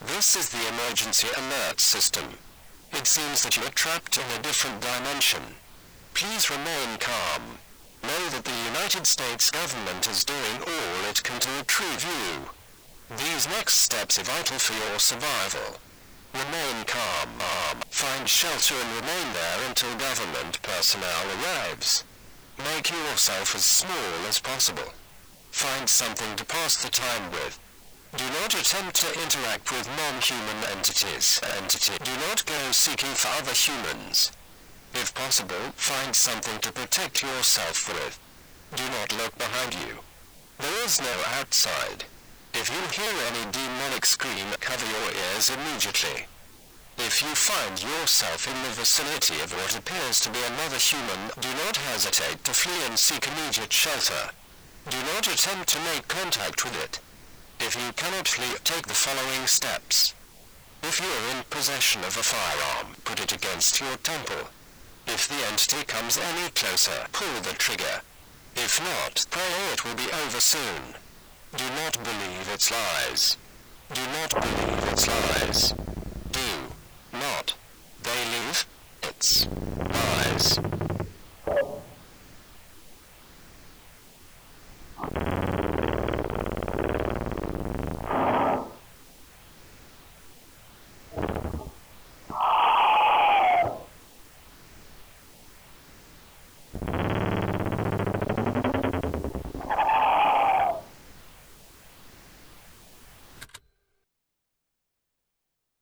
This is the emergency alert system. It seems that you are trapped in a different dimension. Please remain calm. Know that the United States government is doing all it can to retrieve you. These next steps are vital for your survival. Remain calm. Find shelter and remain there until government personnel arrives. Make yourself as small as possible. Find something to pass the time with. Do not attempt to interact with non-human entities. Do not go seeking for other humans. If possible, find something to protect yourself with. Do not look behind you. There is no outside. If you hear any demonic scream, cover your ears immediately. If you find yourself in the vicinity of what appears to be another human, do not hesitate to flee and seek immediate shelter. Do not attempt to make contact with it. If you cannot flee, take the following steps. If you are in possession of a firearm, put it against your temple. If the entity comes any closer, pull the trigger. If not, pray it will be over soon. Do not believe its lies. Do not believe its lies. Do not believe its lies.